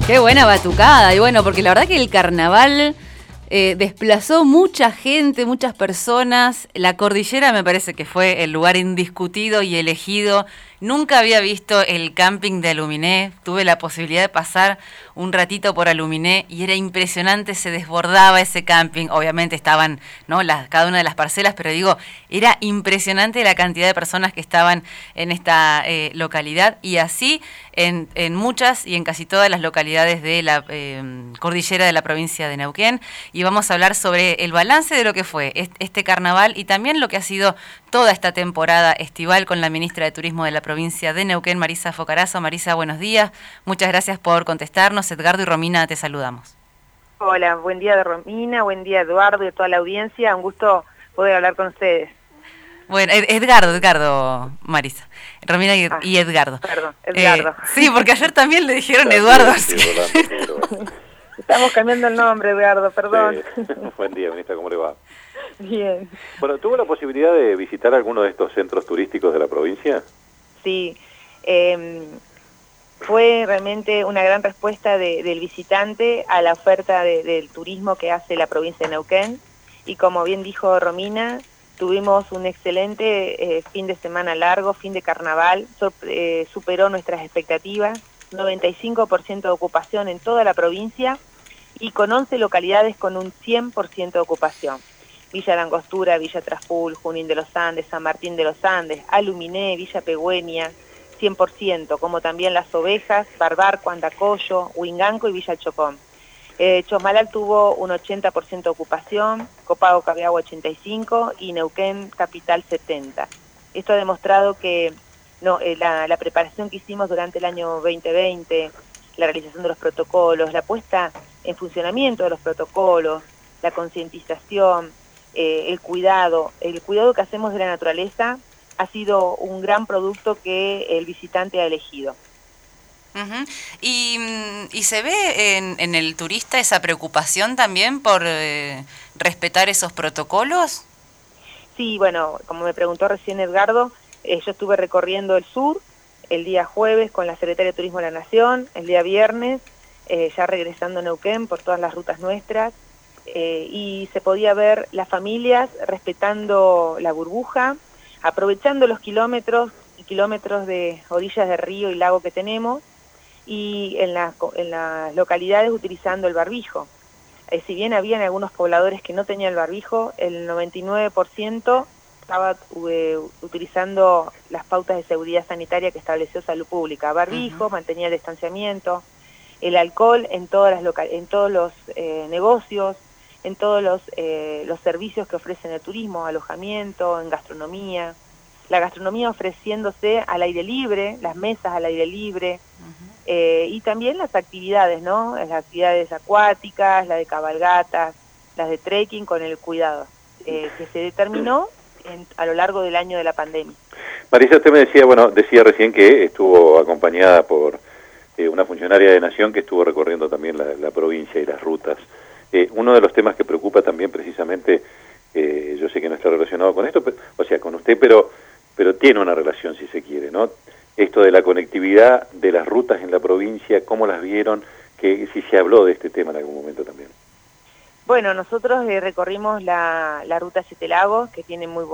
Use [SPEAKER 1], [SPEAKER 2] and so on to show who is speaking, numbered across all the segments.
[SPEAKER 1] Qué buena batucada. Y bueno, porque la verdad que el carnaval desplazó mucha gente, muchas personas. La cordillera me parece que fue el lugar indiscutido y elegido. Nunca había visto el camping de Aluminé. Tuve la posibilidad de pasar un ratito por Aluminé y era impresionante, se desbordaba ese camping. Obviamente estaban, ¿no?, cada una de las parcelas, pero digo, era impresionante la cantidad de personas que estaban en esta localidad, y así en muchas y en casi todas las localidades de la cordillera de la provincia de Neuquén. Y vamos a hablar sobre el balance de lo que fue este carnaval y también lo que ha sido toda esta temporada estival con la ministra de Turismo de la provincia de Neuquén, Marisa Focarazo. Marisa, buenos días. Muchas gracias por contestarnos. Edgardo y Romina, te saludamos.
[SPEAKER 2] Hola, buen día de Romina, buen día Eduardo y a toda la audiencia. Un gusto poder hablar con ustedes.
[SPEAKER 1] Bueno, Edgardo, Marisa. Romina y Edgardo.
[SPEAKER 2] Perdón, Edgardo.
[SPEAKER 1] Sí, porque ayer también le dijeron Eduardo.
[SPEAKER 3] Sí,
[SPEAKER 2] Estamos cambiando el nombre, Edgardo, perdón.
[SPEAKER 3] Buen día, ministra, ¿cómo le va?
[SPEAKER 2] Bien.
[SPEAKER 3] Bueno, ¿tuvo la posibilidad de visitar alguno de estos centros turísticos de la provincia?
[SPEAKER 2] Sí, fue realmente una gran respuesta del visitante a la oferta del turismo que hace la provincia de Neuquén. Y como bien dijo Romina, tuvimos un excelente fin de semana largo, fin de carnaval, superó nuestras expectativas, 95% de ocupación en toda la provincia y con 11 localidades con un 100% de ocupación. Villa La Angostura, Villa Traful, Junín de los Andes, San Martín de los Andes, Aluminé, Villa Pegüeña, 100%, como también Las Ovejas, Barbarco, Andacollo, Huinganco y Villa Chocón. Chosmalal tuvo un 80% de ocupación, Copago Cabiagua 85% y Neuquén Capital 70%. Esto ha demostrado que la preparación que hicimos durante el año 2020, la realización de los protocolos, la puesta en funcionamiento de los protocolos, la concientización, el cuidado que hacemos de la naturaleza ha sido un gran producto que el visitante ha elegido.
[SPEAKER 1] Uh-huh. ¿Y se ve en el turista esa preocupación también por respetar esos protocolos?
[SPEAKER 2] Sí, bueno, como me preguntó recién Edgardo, yo estuve recorriendo el sur el día jueves con la Secretaria de Turismo de la Nación, el día viernes, ya regresando a Neuquén por todas las rutas nuestras, y se podía ver las familias respetando la burbuja, aprovechando los kilómetros y kilómetros de orillas de río y lago que tenemos, y en las localidades utilizando el barbijo. Si bien habían algunos pobladores que no tenían el barbijo, el 99% estaba utilizando las pautas de seguridad sanitaria que estableció Salud Pública. Barbijo, mantenía el distanciamiento, el alcohol en todos los negocios, en todos los servicios que ofrecen el turismo, alojamiento, en gastronomía. La gastronomía ofreciéndose al aire libre, las mesas al aire libre, y también las actividades, ¿no? Las actividades acuáticas, las de cabalgatas, las de trekking con el cuidado que se determinó a lo largo del año de la pandemia.
[SPEAKER 3] Marisa, usted me decía recién que estuvo acompañada por una funcionaria de Nación que estuvo recorriendo también la provincia y las rutas. Uno de los temas que preocupa también precisamente, yo sé que no está relacionado con esto, con usted, pero tiene una relación si se quiere, ¿no? Esto de la conectividad de las rutas en la provincia, ¿cómo las vieron? Que si se habló de este tema en algún momento también.
[SPEAKER 2] Bueno, nosotros recorrimos la ruta Siete Lagos, que tiene muy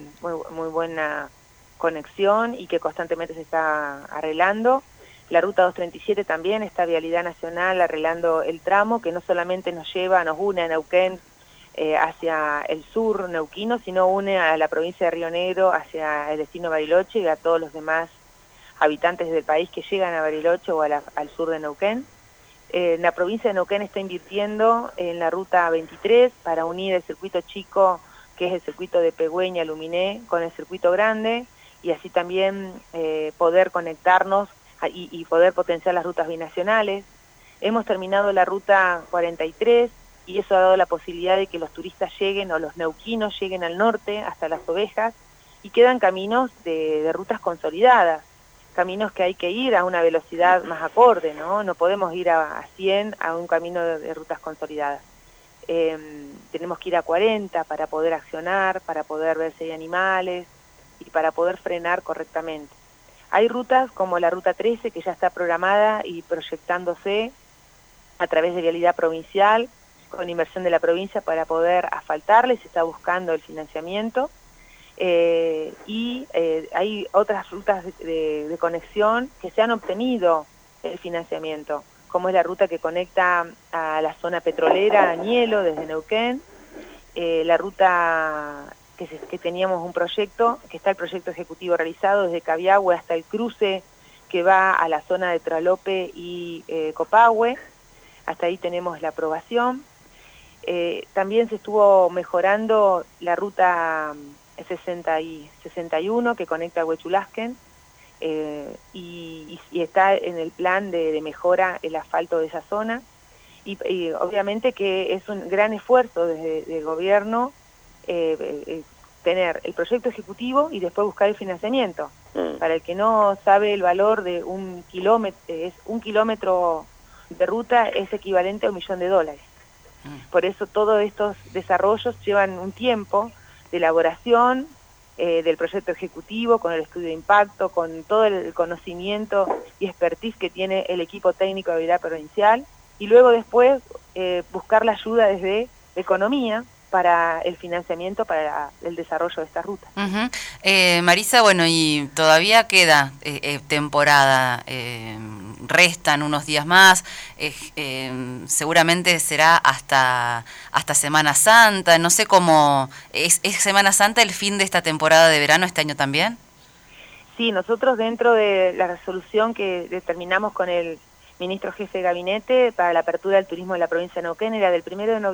[SPEAKER 2] buena conexión y que constantemente se está arreglando. La ruta 237 también, está Vialidad Nacional arreglando el tramo, que no solamente nos une a Neuquén hacia el sur neuquino, sino une a la provincia de Río Negro, hacia el destino Bariloche y a todos los demás habitantes del país que llegan a Bariloche o al sur de Neuquén. La provincia de Neuquén está invirtiendo en la ruta 23 para unir el circuito chico, que es el circuito de Pegüeña, Aluminé, con el circuito grande, y así también poder conectarnos y poder potenciar las rutas binacionales. Hemos terminado la ruta 43 y eso ha dado la posibilidad de que los turistas lleguen, o los neuquinos lleguen al norte, hasta Las Ovejas, y quedan caminos de rutas consolidadas, caminos que hay que ir a una velocidad más acorde, ¿no? No podemos ir a 100 a un camino de rutas consolidadas. Tenemos que ir a 40 para poder accionar, para poder ver si hay animales y para poder frenar correctamente. Hay rutas como la ruta 13 que ya está programada y proyectándose a través de vialidad provincial, con inversión de la provincia para poder asfaltarle, se está buscando el financiamiento. Hay otras rutas de conexión que se han obtenido el financiamiento, como es la ruta que conecta a la zona petrolera, a Añelo, desde Neuquén, la ruta que teníamos un proyecto, que está el proyecto ejecutivo realizado desde Cabiahue hasta el cruce que va a la zona de Tralope y Copahue, hasta ahí tenemos la aprobación. También se estuvo mejorando la ruta 61 que conecta a Huechulasquen, y está en el plan de mejora el asfalto de esa zona, y obviamente que es un gran esfuerzo desde el gobierno tener el proyecto ejecutivo y después buscar el financiamiento. Para el que no sabe el valor de un kilómetro de ruta es equivalente a $1 millón. Por eso todos estos desarrollos llevan un tiempo de elaboración del proyecto ejecutivo, con el estudio de impacto, con todo el conocimiento y expertise que tiene el equipo técnico de habilidad provincial, y luego después buscar la ayuda desde economía para el financiamiento para el desarrollo de esta ruta.
[SPEAKER 1] Marisa, bueno, y todavía queda temporada, restan unos días más, seguramente será hasta Semana Santa, no sé cómo, ¿es Semana Santa el fin de esta temporada de verano este año también?
[SPEAKER 2] Sí, nosotros dentro de la resolución que determinamos con el ministro jefe de gabinete para la apertura del turismo de la provincia de Neuquén era del 1 de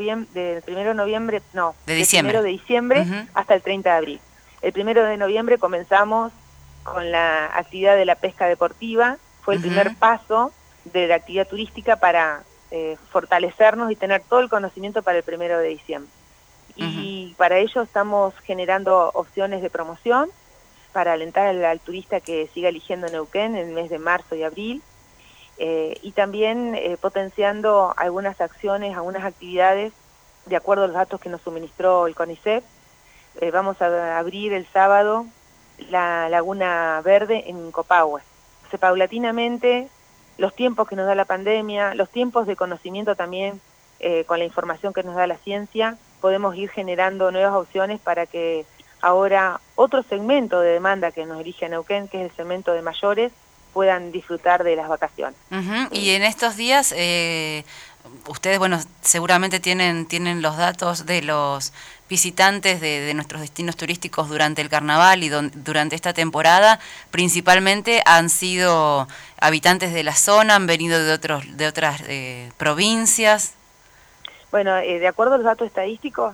[SPEAKER 2] diciembre hasta el 30 de abril. El 1 de noviembre comenzamos con la actividad de la pesca deportiva, fue el primer paso de la actividad turística para fortalecernos y tener todo el conocimiento para el 1 de diciembre. Y para ello estamos generando opciones de promoción para alentar al turista que siga eligiendo Neuquén en el mes de marzo y abril. Y también potenciando algunas acciones, algunas actividades, de acuerdo a los datos que nos suministró el CONICET. Vamos a abrir el sábado la Laguna Verde en Copahue. Paulatinamente, los tiempos que nos da la pandemia, los tiempos de conocimiento también, con la información que nos da la ciencia, podemos ir generando nuevas opciones para que ahora otro segmento de demanda que nos elige a Neuquén, que es el segmento de mayores, puedan disfrutar de las vacaciones.
[SPEAKER 1] Y en estos días, ustedes, bueno, seguramente tienen los datos de los visitantes de nuestros destinos turísticos durante el carnaval y durante esta temporada. Principalmente han sido habitantes de la zona, han venido de otras provincias.
[SPEAKER 2] Bueno, de acuerdo a los datos estadísticos,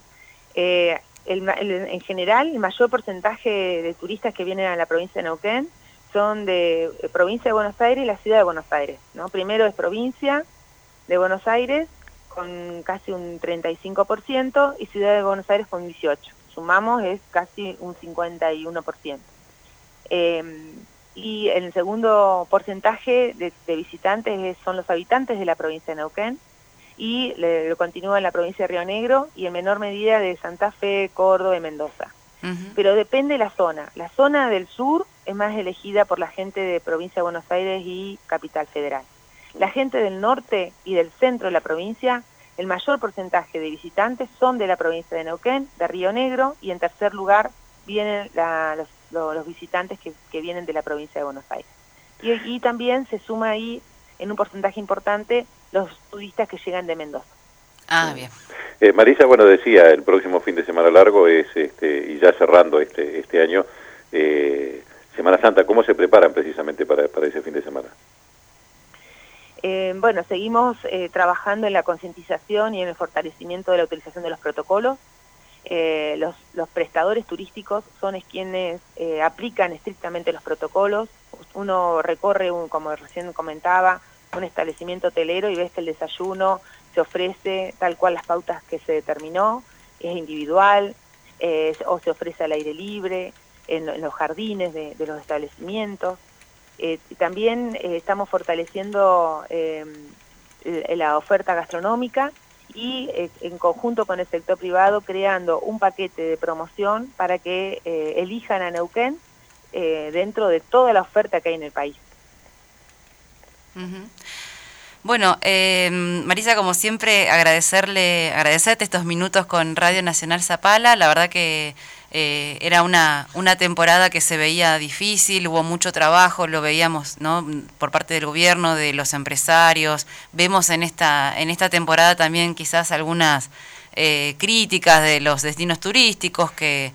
[SPEAKER 2] en general el mayor porcentaje de turistas que vienen a la provincia de Neuquén son de provincia de Buenos Aires y la ciudad de Buenos Aires, ¿no? Primero es provincia de Buenos Aires con casi un 35% y ciudad de Buenos Aires con 18%. Sumamos es casi un 51%. Y el segundo porcentaje de visitantes son los habitantes de la provincia de Neuquén, y lo continúa en la provincia de Río Negro y en menor medida de Santa Fe, Córdoba y Mendoza. Pero depende de la zona. La zona del sur es más elegida por la gente de provincia de Buenos Aires y Capital Federal. La gente del norte y del centro de la provincia, el mayor porcentaje de visitantes son de la provincia de Neuquén, de Río Negro, y en tercer lugar vienen los visitantes que vienen de la provincia de Buenos Aires. Y también se suma ahí, en un porcentaje importante, los turistas que llegan de Mendoza.
[SPEAKER 1] Bien.
[SPEAKER 3] Marisa, bueno, decía, el próximo fin de semana largo es, y ya cerrando este año, Semana Santa. ¿Cómo se preparan precisamente para ese fin de semana?
[SPEAKER 2] Bueno, seguimos trabajando en la concientización y en el fortalecimiento de la utilización de los protocolos. Los prestadores turísticos son quienes aplican estrictamente los protocolos. Uno recorre, como recién comentaba, un establecimiento hotelero y ves que el desayuno se ofrece tal cual las pautas que se determinó, es individual, o se ofrece al aire libre, en los jardines de los establecimientos. También estamos fortaleciendo la oferta gastronómica y en conjunto con el sector privado creando un paquete de promoción para que elijan a Neuquén dentro de toda la oferta que hay en el país.
[SPEAKER 1] Bueno, Marisa, como siempre, agradecerte estos minutos con Radio Nacional Zapala. La verdad que era una temporada que se veía difícil, hubo mucho trabajo, lo veíamos, ¿no?, por parte del gobierno, de los empresarios. Vemos en esta temporada también quizás algunas críticas de los destinos turísticos que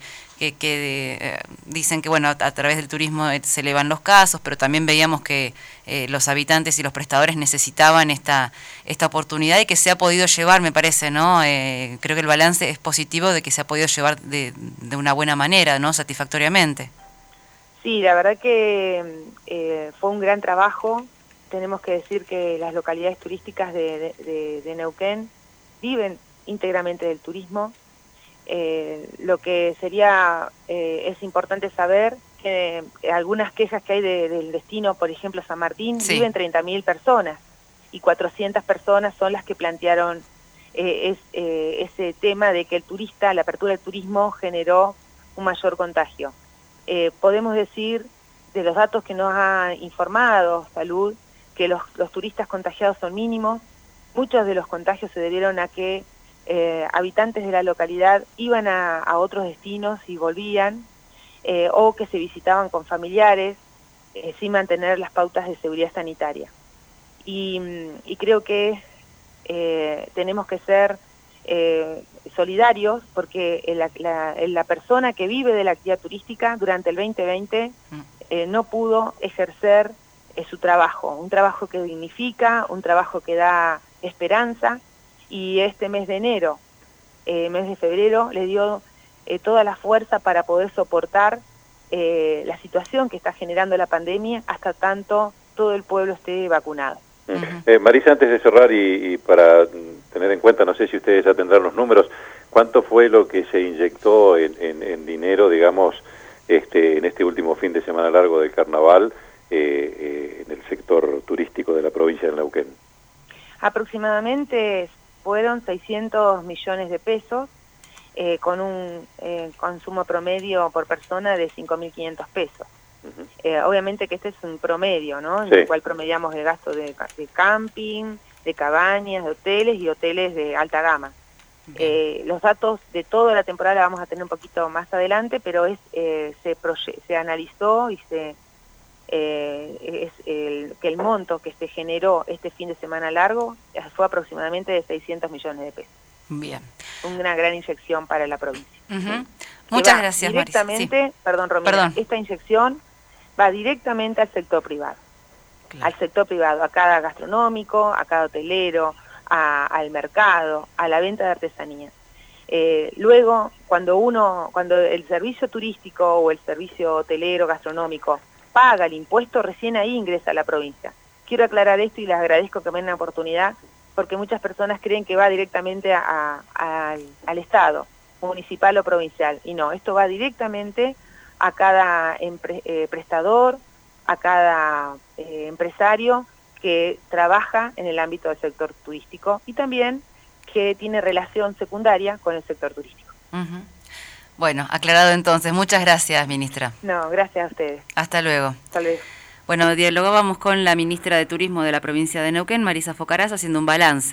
[SPEAKER 1] dicen que, bueno, a través del turismo se elevan los casos, pero también veíamos que los habitantes y los prestadores necesitaban esta oportunidad y que se ha podido llevar, me parece, ¿no? Creo que el balance es positivo de que se ha podido llevar de una buena manera, ¿no?, satisfactoriamente.
[SPEAKER 2] Sí, la verdad que fue un gran trabajo. Tenemos que decir que las localidades turísticas de Neuquén viven íntegramente del turismo. Lo que sería es importante saber que algunas quejas que hay del destino, por ejemplo San Martín,
[SPEAKER 1] sí,
[SPEAKER 2] viven 30.000 personas y 400 personas son las que plantearon ese tema de que la apertura del turismo generó un mayor contagio. Podemos decir, de los datos que nos ha informado Salud, que los turistas contagiados son mínimos. Muchos de los contagios se debieron a que habitantes de la localidad iban a otros destinos y volvían, o que se visitaban con familiares sin mantener las pautas de seguridad sanitaria. Y creo que tenemos que ser solidarios, porque la persona que vive de la actividad turística durante el 2020 no pudo ejercer su trabajo, un trabajo que dignifica, un trabajo que da esperanza. Y este mes de enero, mes de febrero, le dio toda la fuerza para poder soportar la situación que está generando la pandemia hasta tanto todo el pueblo esté vacunado.
[SPEAKER 3] Marisa, antes de cerrar y para tener en cuenta, no sé si ustedes ya tendrán los números, ¿cuánto fue lo que se inyectó en dinero, digamos, en este último fin de semana largo del carnaval en el sector turístico de la provincia de Neuquén?
[SPEAKER 2] Aproximadamente fueron 600 millones de pesos, con un consumo promedio por persona de 5.500 pesos. Obviamente que este es un promedio, ¿no? En el cual promediamos el gasto de camping, de cabañas, de hoteles y hoteles de alta gama. Los datos de toda la temporada la vamos a tener un poquito más adelante, pero se analizó y que el monto que se generó este fin de semana largo fue aproximadamente de 600 millones de pesos.
[SPEAKER 1] Bien.
[SPEAKER 2] Una gran inyección para la provincia.
[SPEAKER 1] Muchas gracias,
[SPEAKER 2] directamente,
[SPEAKER 1] Marisa. Sí.
[SPEAKER 2] Perdón, Romina,
[SPEAKER 1] Perdón.
[SPEAKER 2] Esta inyección va directamente al sector privado. Claro. Al sector privado, a cada gastronómico, a cada hotelero, al mercado, a la venta de artesanías. Luego, cuando el servicio turístico o el servicio hotelero, gastronómico, paga el impuesto, recién ahí ingresa a la provincia. Quiero aclarar esto y les agradezco que me den la oportunidad, porque muchas personas creen que va directamente al Estado, municipal o provincial, y no, esto va directamente a cada prestador, a cada empresario que trabaja en el ámbito del sector turístico y también que tiene relación secundaria con el sector turístico.
[SPEAKER 1] Bueno, aclarado entonces. Muchas gracias, ministra.
[SPEAKER 2] No, gracias a ustedes.
[SPEAKER 1] Hasta luego.
[SPEAKER 2] Hasta luego.
[SPEAKER 1] Bueno, dialogábamos con la ministra de Turismo de la provincia de Neuquén, Marisa Focaraz, haciendo un balance.